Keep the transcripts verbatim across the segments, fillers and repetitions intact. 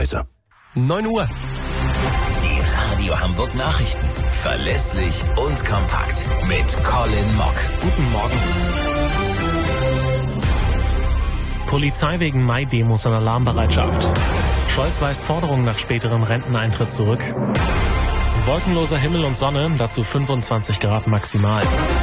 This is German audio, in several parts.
Häuser. neun Uhr. Die Radio Hamburg Nachrichten. Verlässlich und kompakt. Mit Colin Mock. Guten Morgen. Polizei wegen Mai-Demos in Alarmbereitschaft. Scholz weist Forderungen nach späterem Renteneintritt zurück. Wolkenloser Himmel und Sonne, dazu fünfundzwanzig Grad maximal.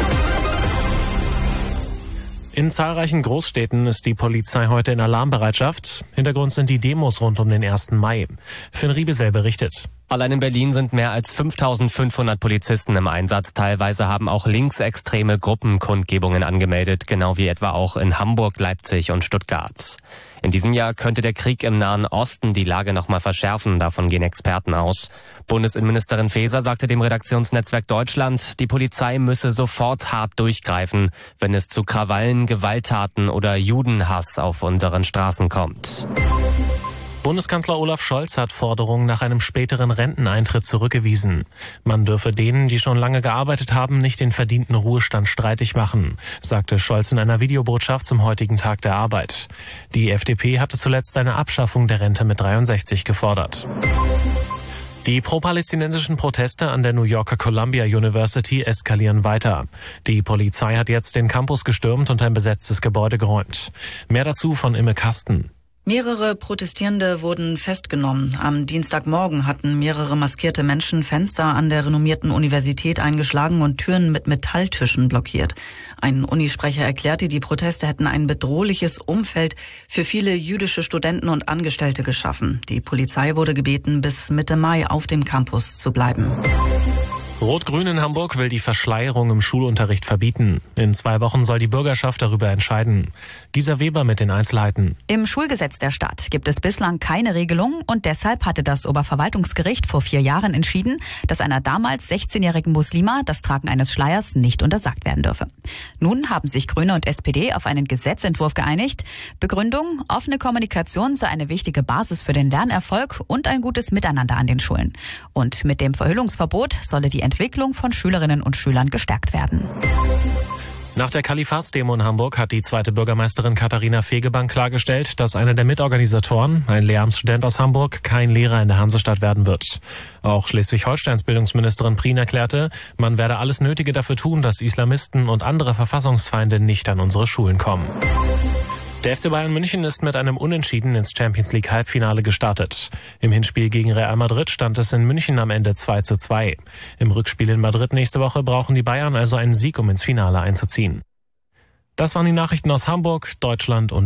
In zahlreichen Großstädten ist die Polizei heute in Alarmbereitschaft. Hintergrund sind die Demos rund um den ersten Mai. Finn Riebesell berichtet. Allein in Berlin sind mehr als fünftausendfünfhundert Polizisten im Einsatz. Teilweise haben auch linksextreme Gruppen Kundgebungen angemeldet, genau wie etwa auch in Hamburg, Leipzig und Stuttgart. In diesem Jahr könnte der Krieg im Nahen Osten die Lage noch mal verschärfen, davon gehen Experten aus. Bundesinnenministerin Faeser sagte dem Redaktionsnetzwerk Deutschland, die Polizei müsse sofort hart durchgreifen, wenn es zu Krawallen, Gewalttaten oder Judenhass auf unseren Straßen kommt. Bundeskanzler Olaf Scholz hat Forderungen nach einem späteren Renteneintritt zurückgewiesen. Man dürfe denen, die schon lange gearbeitet haben, nicht den verdienten Ruhestand streitig machen, sagte Scholz in einer Videobotschaft zum heutigen Tag der Arbeit. Die F D P hatte zuletzt eine Abschaffung der Rente mit dreiundsechzig gefordert. Die pro-palästinensischen Proteste an der New Yorker Columbia University eskalieren weiter. Die Polizei hat jetzt den Campus gestürmt und ein besetztes Gebäude geräumt. Mehr dazu von Imme Kasten. Mehrere Protestierende wurden festgenommen. Am Dienstagmorgen hatten mehrere maskierte Menschen Fenster an der renommierten Universität eingeschlagen und Türen mit Metalltischen blockiert. Ein Unisprecher erklärte, die Proteste hätten ein bedrohliches Umfeld für viele jüdische Studenten und Angestellte geschaffen. Die Polizei wurde gebeten, bis Mitte Mai auf dem Campus zu bleiben. Rot-Grün in Hamburg will die Verschleierung im Schulunterricht verbieten. In zwei Wochen soll die Bürgerschaft darüber entscheiden. Gisa Weber mit den Einzelheiten. Im Schulgesetz der Stadt gibt es bislang keine Regelung und deshalb hatte das Oberverwaltungsgericht vor vier Jahren entschieden, dass einer damals sechzehnjährigen Muslima das Tragen eines Schleiers nicht untersagt werden dürfe. Nun haben sich Grüne und S P D auf einen Gesetzentwurf geeinigt. Begründung: offene Kommunikation sei eine wichtige Basis für den Lernerfolg und ein gutes Miteinander an den Schulen. Und mit dem Verhüllungsverbot solle die Entwicklung von Schülerinnen und Schülern gestärkt werden. Nach der Kalifatsdemo in Hamburg hat die zweite Bürgermeisterin Katharina Fegebank klargestellt, dass einer der Mitorganisatoren, ein Lehramtsstudent aus Hamburg, kein Lehrer in der Hansestadt werden wird. Auch Schleswig-Holsteins Bildungsministerin Prien erklärte, man werde alles Nötige dafür tun, dass Islamisten und andere Verfassungsfeinde nicht an unsere Schulen kommen. Der F C Bayern München ist mit einem Unentschieden ins Champions League Halbfinale gestartet. Im Hinspiel gegen Real Madrid stand es in München am Ende zwei zu zwei. Im Rückspiel in Madrid nächste Woche brauchen die Bayern also einen Sieg, um ins Finale einzuziehen. Das waren die Nachrichten aus Hamburg, Deutschland und